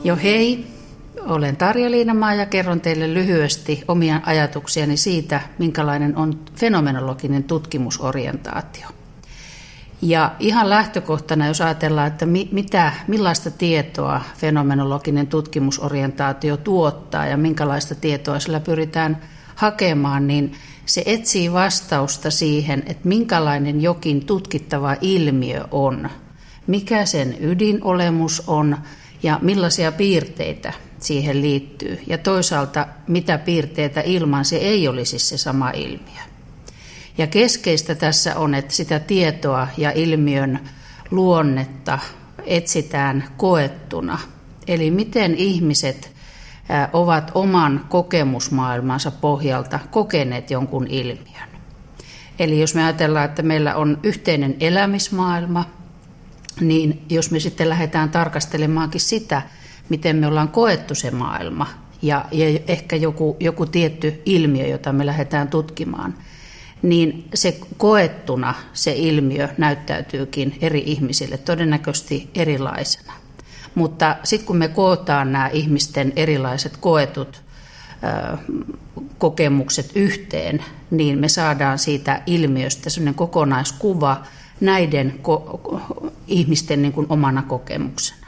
Jo hei, olen Tarja Liinamaa ja kerron teille lyhyesti omia ajatuksiani siitä, minkälainen on fenomenologinen tutkimusorientaatio. Ja ihan lähtökohtana, jos ajatellaan, että millaista tietoa fenomenologinen tutkimusorientaatio tuottaa ja minkälaista tietoa sillä pyritään hakemaan, niin se etsii vastausta siihen, että minkälainen jokin tutkittava ilmiö on, mikä sen ydinolemus on ja millaisia piirteitä siihen liittyy. Ja toisaalta, mitä piirteitä ilman se ei olisi se sama ilmiö. Ja keskeistä tässä on, että sitä tietoa ja ilmiön luonnetta etsitään koettuna. Eli miten ihmiset ovat oman kokemusmaailmansa pohjalta kokeneet jonkun ilmiön. Eli jos me ajatellaan, että meillä on yhteinen elämismaailma, niin jos me sitten lähdetään tarkastelemaankin sitä, miten me ollaan koettu se maailma ja ehkä joku tietty ilmiö, jota me lähdetään tutkimaan, niin se koettuna se ilmiö näyttäytyykin eri ihmisille todennäköisesti erilaisena. Mutta sitten kun me kootaan nämä ihmisten erilaiset koetut kokemukset yhteen, niin me saadaan siitä ilmiöstä sellainen kokonaiskuva näiden ihmisten niin kuin omana kokemuksena.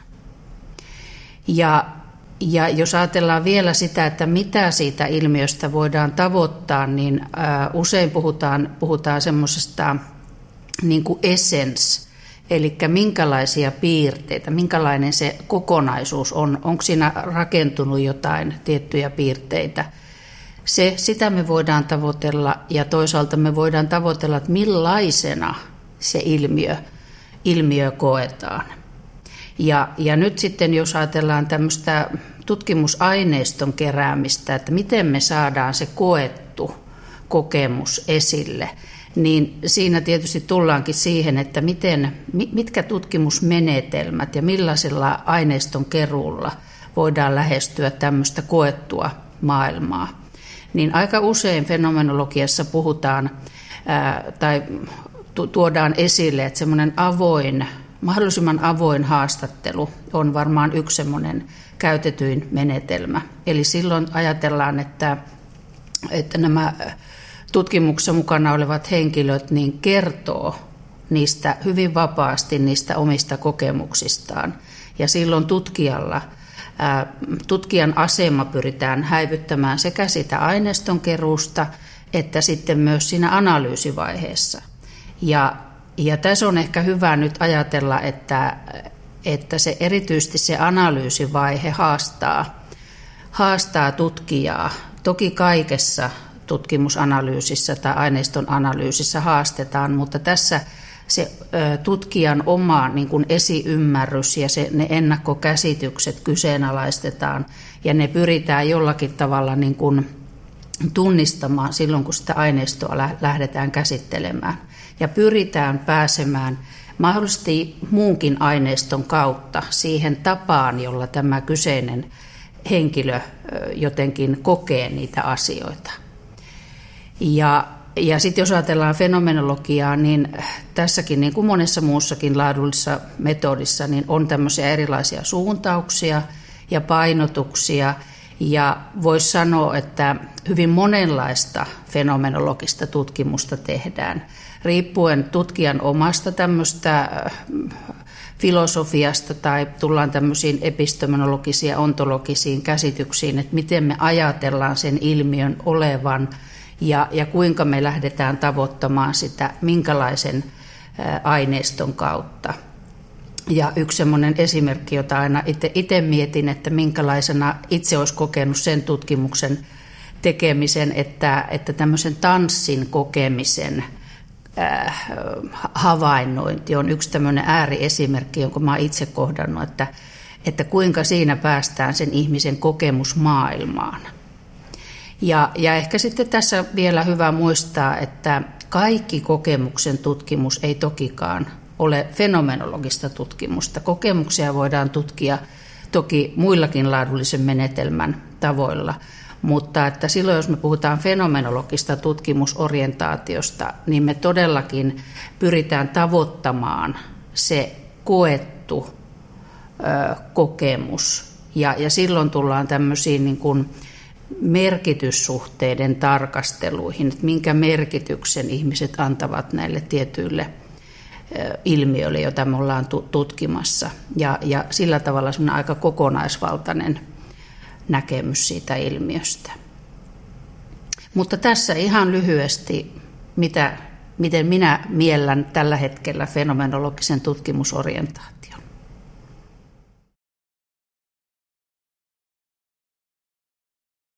Ja jos ajatellaan vielä sitä, että mitä siitä ilmiöstä voidaan tavoittaa, niin usein puhutaan semmoisesta niin kuin essence, eli minkälaisia piirteitä, minkälainen se kokonaisuus on, onko siinä rakentunut jotain tiettyjä piirteitä. Sitä me voidaan tavoitella ja toisaalta me voidaan tavoitella, että millaisena se ilmiö koetaan. Ja nyt sitten jos ajatellaan tämmöistä tutkimusaineiston keräämistä, että miten me saadaan se koettu kokemus esille, niin siinä tietysti tullaankin siihen, että mitkä tutkimusmenetelmät ja millaisella aineiston keruulla voidaan lähestyä tämmöistä koettua maailmaa. Niin aika usein fenomenologiassa puhutaan tai tuodaan esille, että semmoinen mahdollisimman avoin haastattelu on varmaan yksi semmoinen käytetyin menetelmä. Eli silloin ajatellaan, että nämä tutkimuksessa mukana olevat henkilöt niin kertoo niistä hyvin vapaasti niistä omista kokemuksistaan. Ja silloin tutkijan asema pyritään häivyttämään sekä sitä aineiston keruusta että sitten myös siinä analyysivaiheessa. Ja tässä on ehkä hyvä nyt ajatella, että se erityisesti se analyysivaihe haastaa tutkijaa. Toki kaikessa tutkimusanalyysissä tai aineiston analyysissä haastetaan, mutta tässä se tutkijan oma niin kuin esiymmärrys ja ne ennakkokäsitykset kyseenalaistetaan ja ne pyritään jollakin tavalla niin kuin tunnistamaan silloin, kun sitä aineistoa lähdetään käsittelemään. Ja pyritään pääsemään mahdollisesti muunkin aineiston kautta siihen tapaan, jolla tämä kyseinen henkilö jotenkin kokee niitä asioita. Ja sitten jos ajatellaan fenomenologiaa, niin tässäkin niin kuin monessa muussakin laadullisessa metodissa niin on tämmöisiä erilaisia suuntauksia ja painotuksia. Ja voisi sanoa, että hyvin monenlaista fenomenologista tutkimusta tehdään, riippuen tutkijan omasta tämmöistä filosofiasta tai tullaan tämmöisiin epistemologisiin ja ontologisiin käsityksiin, että miten me ajatellaan sen ilmiön olevan ja kuinka me lähdetään tavoittamaan sitä, minkälaisen aineiston kautta. Ja yksi semmoinen esimerkki, jota aina itse mietin, että minkälaisena itse olisi kokenut sen tutkimuksen tekemisen, että tämmöisen tanssin kokemisen havainnointi on yksi tämmöinen ääriesimerkki, jonka mä oon itse kohdannut, että kuinka siinä päästään sen ihmisen kokemusmaailmaan. Ja ehkä sitten tässä vielä hyvä muistaa, että kaikki kokemuksen tutkimus ei tokikaan ole fenomenologista tutkimusta. Kokemuksia voidaan tutkia toki muillakin laadullisen menetelmän tavoilla, mutta että silloin jos me puhutaan fenomenologista tutkimusorientaatiosta, niin me todellakin pyritään tavoittamaan se koettu kokemus Ja silloin tullaan tämmöisiin niin kuin merkityssuhteiden tarkasteluihin, että minkä merkityksen ihmiset antavat näille tietyille ilmiöille, joita me ollaan tutkimassa. Ja sillä tavalla semmoinen aika kokonaisvaltainen näkemys siitä ilmiöstä. Mutta tässä ihan lyhyesti, miten minä miellän tällä hetkellä fenomenologisen tutkimusorientaation.